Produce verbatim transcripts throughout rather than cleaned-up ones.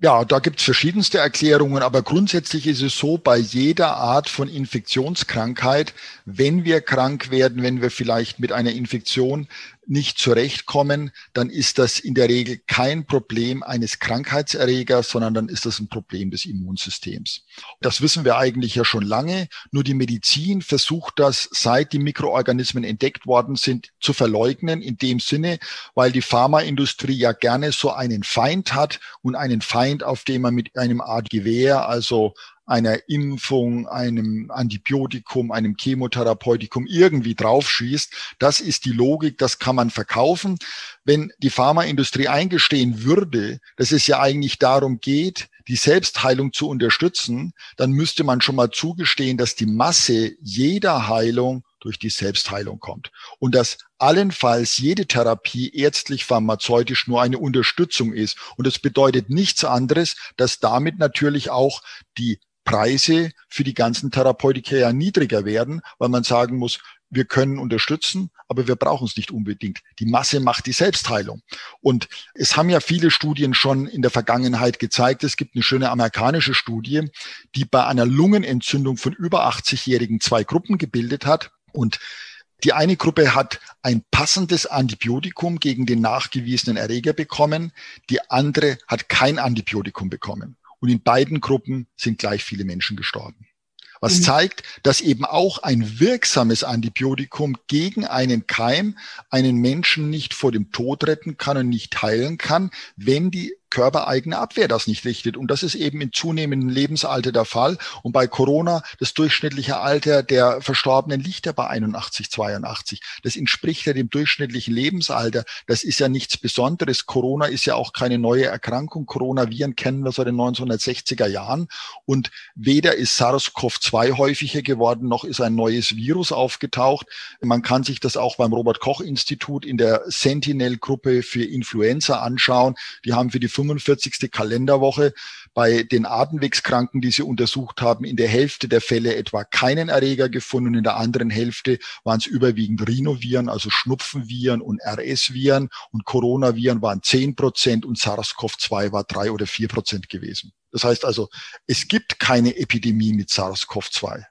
Ja, da gibt es verschiedenste Erklärungen, aber grundsätzlich ist es so, bei jeder Art von Infektionskrankheit, wenn wir krank werden, wenn wir vielleicht mit einer Infektion nicht zurechtkommen, dann ist das in der Regel kein Problem eines Krankheitserregers, sondern dann ist das ein Problem des Immunsystems. Das wissen wir eigentlich ja schon lange, nur die Medizin versucht das, seit die Mikroorganismen entdeckt worden sind, zu verleugnen, in dem Sinne, weil die Pharmaindustrie ja gerne so einen Feind hat und einen Feind, auf den man mit einem Art Gewehr, also einer Impfung, einem Antibiotikum, einem Chemotherapeutikum irgendwie draufschießt. Das ist die Logik, das kann man verkaufen. Wenn die Pharmaindustrie eingestehen würde, dass es ja eigentlich darum geht, die Selbstheilung zu unterstützen, dann müsste man schon mal zugestehen, dass die Masse jeder Heilung durch die Selbstheilung kommt und dass allenfalls jede Therapie ärztlich-pharmazeutisch nur eine Unterstützung ist. Und das bedeutet nichts anderes, dass damit natürlich auch die Preise für die ganzen Therapeutika ja niedriger werden, weil man sagen muss, wir können unterstützen, aber wir brauchen es nicht unbedingt. Die Masse macht die Selbstheilung. Und es haben ja viele Studien schon in der Vergangenheit gezeigt, es gibt eine schöne amerikanische Studie, die bei einer Lungenentzündung von über achtzig-Jährigen zwei Gruppen gebildet hat. Und die eine Gruppe hat ein passendes Antibiotikum gegen den nachgewiesenen Erreger bekommen, die andere hat kein Antibiotikum bekommen. Und in beiden Gruppen sind gleich viele Menschen gestorben. Was mhm. zeigt, dass eben auch ein wirksames Antibiotikum gegen einen Keim einen Menschen nicht vor dem Tod retten kann und nicht heilen kann, wenn die körpereigene Abwehr das nicht richtet. Und das ist eben im zunehmenden Lebensalter der Fall. Und bei Corona, das durchschnittliche Alter der Verstorbenen liegt ja bei einundachtzig, zweiundachtzig. Das entspricht ja dem durchschnittlichen Lebensalter. Das ist ja nichts Besonderes. Corona ist ja auch keine neue Erkrankung. Coronaviren kennen wir seit den neunzehnhundertsechziger Jahren. Und weder ist SARS-CoV zwei häufiger geworden, noch ist ein neues Virus aufgetaucht. Man kann sich das auch beim Robert-Koch-Institut in der Sentinel-Gruppe für Influenza anschauen. Die haben für die fünfundvierzigste Kalenderwoche bei den Atemwegskranken, die sie untersucht haben, in der Hälfte der Fälle etwa keinen Erreger gefunden und in der anderen Hälfte waren es überwiegend Rhinoviren, also Schnupfenviren und R S-Viren und Coronaviren waren zehn Prozent und SARS-CoV zwei war drei oder vier Prozent gewesen. Das heißt also, es gibt keine Epidemie mit SARS-CoV zwei.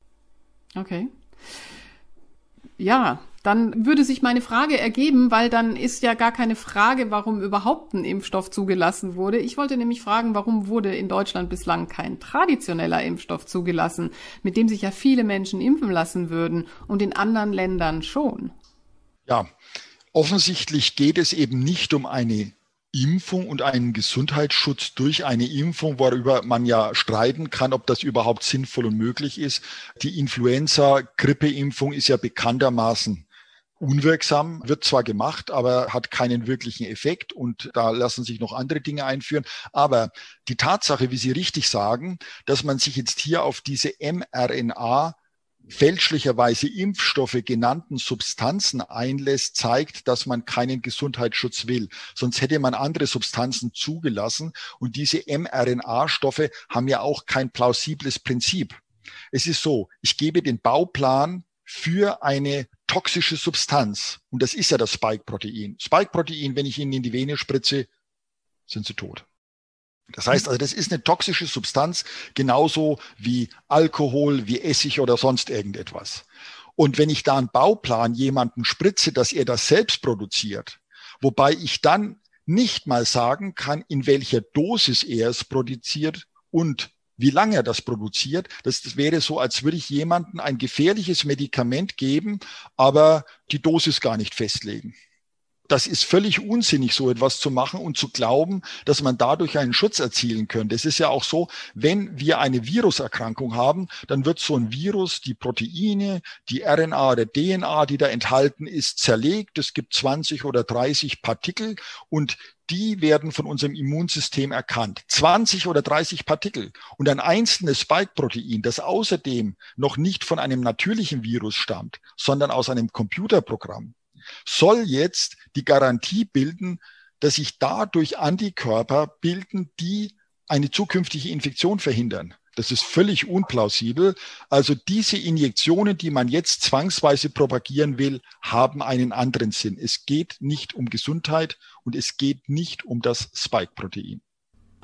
Okay. Ja, dann würde sich meine Frage ergeben, weil dann ist ja gar keine Frage, warum überhaupt ein Impfstoff zugelassen wurde. Ich wollte nämlich fragen, warum wurde in Deutschland bislang kein traditioneller Impfstoff zugelassen, mit dem sich ja viele Menschen impfen lassen würden und in anderen Ländern schon? Ja, offensichtlich geht es eben nicht um eine Impfung und einen Gesundheitsschutz durch eine Impfung, worüber man ja streiten kann, ob das überhaupt sinnvoll und möglich ist. Die Influenza-Grippeimpfung ist ja bekanntermaßen unwirksam, wird zwar gemacht, aber hat keinen wirklichen Effekt und da lassen sich noch andere Dinge einführen. Aber die Tatsache, wie Sie richtig sagen, dass man sich jetzt hier auf diese mRNA fälschlicherweise Impfstoffe genannten Substanzen einlässt, zeigt, dass man keinen Gesundheitsschutz will. Sonst hätte man andere Substanzen zugelassen. Und diese mRNA-Stoffe haben ja auch kein plausibles Prinzip. Es ist so, ich gebe den Bauplan für eine toxische Substanz. Und das ist ja das Spike-Protein. Spike-Protein, wenn ich Ihnen in die Vene spritze, sind Sie tot. Das heißt also, das ist eine toxische Substanz, genauso wie Alkohol, wie Essig oder sonst irgendetwas. Und wenn ich da einen Bauplan jemanden spritze, dass er das selbst produziert, wobei ich dann nicht mal sagen kann, in welcher Dosis er es produziert und wie lange er das produziert, das, das wäre so, als würde ich jemandem ein gefährliches Medikament geben, aber die Dosis gar nicht festlegen. Das ist völlig unsinnig, so etwas zu machen und zu glauben, dass man dadurch einen Schutz erzielen könnte. Es ist ja auch so, wenn wir eine Viruserkrankung haben, dann wird so ein Virus, die Proteine, die R N A oder D N A, die da enthalten ist, zerlegt. Es gibt zwanzig oder dreißig Partikel und die werden von unserem Immunsystem erkannt. zwanzig oder dreißig Partikel. Und ein einzelnes Spike-Protein, das außerdem noch nicht von einem natürlichen Virus stammt, sondern aus einem Computerprogramm, soll jetzt die Garantie bilden, dass sich dadurch Antikörper bilden, die eine zukünftige Infektion verhindern. Das ist völlig unplausibel. Also diese Injektionen, die man jetzt zwangsweise propagieren will, haben einen anderen Sinn. Es geht nicht um Gesundheit und es geht nicht um das Spike-Protein.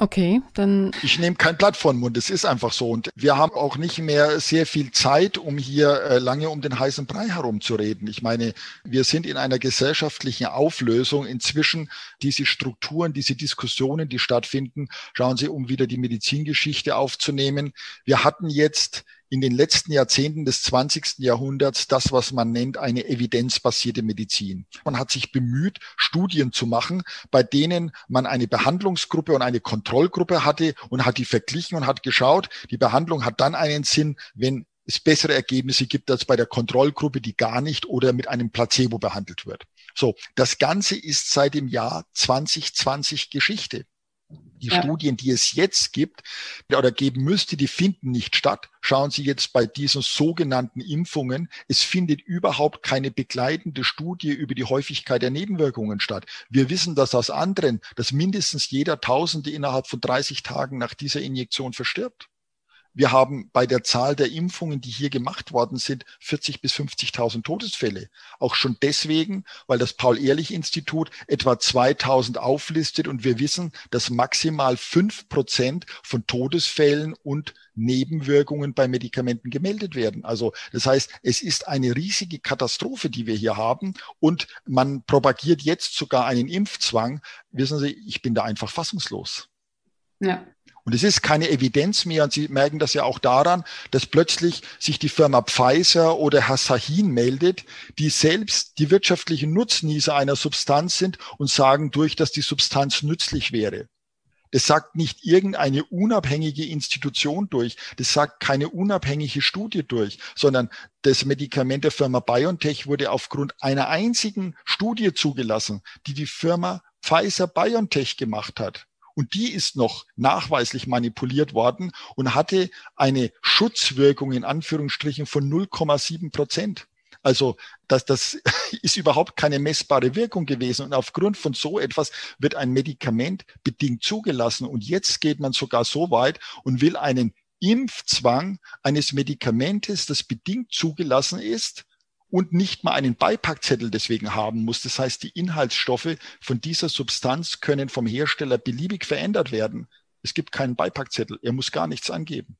Okay, dann. Ich nehme kein Blatt vor den Mund, es ist einfach so. Und wir haben auch nicht mehr sehr viel Zeit, um hier äh, lange um den heißen Brei herumzureden. Ich meine, wir sind in einer gesellschaftlichen Auflösung inzwischen. Diese Strukturen, diese Diskussionen, die stattfinden, schauen Sie, um wieder die Medizingeschichte aufzunehmen. Wir hatten jetzt in den letzten Jahrzehnten des zwanzigsten Jahrhunderts das, was man nennt, eine evidenzbasierte Medizin. Man hat sich bemüht, Studien zu machen, bei denen man eine Behandlungsgruppe und eine Kontrollgruppe hatte und hat die verglichen und hat geschaut, die Behandlung hat dann einen Sinn, wenn es bessere Ergebnisse gibt als bei der Kontrollgruppe, die gar nicht oder mit einem Placebo behandelt wird. So, das Ganze ist seit dem Jahr zwanzig zwanzig Geschichte. Die ja. Studien, die es jetzt gibt oder geben müsste, die finden nicht statt. Schauen Sie jetzt bei diesen sogenannten Impfungen. Es findet überhaupt keine begleitende Studie über die Häufigkeit der Nebenwirkungen statt. Wir wissen das aus anderen, dass mindestens jeder Tausende innerhalb von dreißig Tagen nach dieser Injektion verstirbt. Wir haben bei der Zahl der Impfungen, die hier gemacht worden sind, vierzig bis fünfzigtausend Todesfälle. Auch schon deswegen, weil das Paul-Ehrlich-Institut etwa zweitausend auflistet und wir wissen, dass maximal fünf Prozent von Todesfällen und Nebenwirkungen bei Medikamenten gemeldet werden. Also das heißt, es ist eine riesige Katastrophe, die wir hier haben und man propagiert jetzt sogar einen Impfzwang. Wissen Sie, ich bin da einfach fassungslos. Ja. Und es ist keine Evidenz mehr und Sie merken das ja auch daran, dass plötzlich sich die Firma Pfizer oder Herr Sahin meldet, die selbst die wirtschaftlichen Nutznießer einer Substanz sind und sagen durch, dass die Substanz nützlich wäre. Das sagt nicht irgendeine unabhängige Institution durch, das sagt keine unabhängige Studie durch, sondern das Medikament der Firma BioNTech wurde aufgrund einer einzigen Studie zugelassen, die die Firma Pfizer-BioNTech gemacht hat. Und die ist noch nachweislich manipuliert worden und hatte eine Schutzwirkung in Anführungsstrichen von null Komma sieben Prozent. Also das, das ist überhaupt keine messbare Wirkung gewesen. Und aufgrund von so etwas wird ein Medikament bedingt zugelassen. Und jetzt geht man sogar so weit und will einen Impfzwang eines Medikamentes, das bedingt zugelassen ist, und nicht mal einen Beipackzettel deswegen haben muss. Das heißt, die Inhaltsstoffe von dieser Substanz können vom Hersteller beliebig verändert werden. Es gibt keinen Beipackzettel. Er muss gar nichts angeben.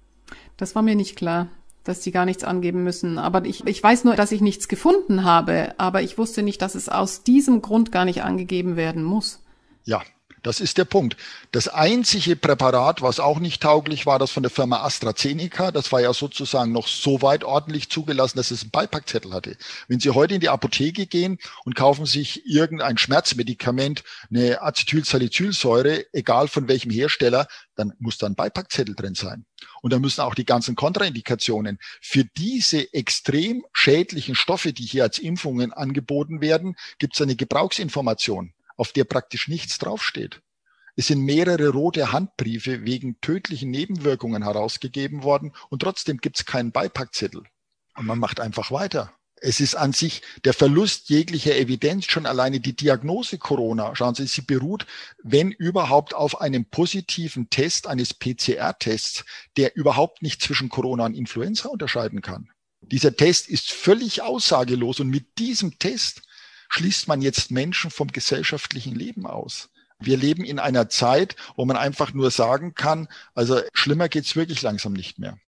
Das war mir nicht klar, dass die gar nichts angeben müssen. Aber ich, ich weiß nur, dass ich nichts gefunden habe. Aber ich wusste nicht, dass es aus diesem Grund gar nicht angegeben werden muss. Ja. Das ist der Punkt. Das einzige Präparat, was auch nicht tauglich war, das von der Firma AstraZeneca, das war ja sozusagen noch so weit ordentlich zugelassen, dass es einen Beipackzettel hatte. Wenn Sie heute in die Apotheke gehen und kaufen sich irgendein Schmerzmedikament, eine Acetylsalicylsäure, egal von welchem Hersteller, dann muss da ein Beipackzettel drin sein. Und da müssen auch die ganzen Kontraindikationen für diese extrem schädlichen Stoffe, die hier als Impfungen angeboten werden, gibt es eine Gebrauchsinformation, auf der praktisch nichts draufsteht. Es sind mehrere rote Handbriefe wegen tödlichen Nebenwirkungen herausgegeben worden und trotzdem gibt es keinen Beipackzettel. Und man macht einfach weiter. Es ist an sich der Verlust jeglicher Evidenz, schon alleine die Diagnose Corona. Schauen Sie, sie beruht, wenn überhaupt, auf einem positiven Test eines P C R-Tests, der überhaupt nicht zwischen Corona und Influenza unterscheiden kann. Dieser Test ist völlig aussagelos und mit diesem Test schließt man jetzt Menschen vom gesellschaftlichen Leben aus. Wir leben in einer Zeit, wo man einfach nur sagen kann, also schlimmer geht's wirklich langsam nicht mehr.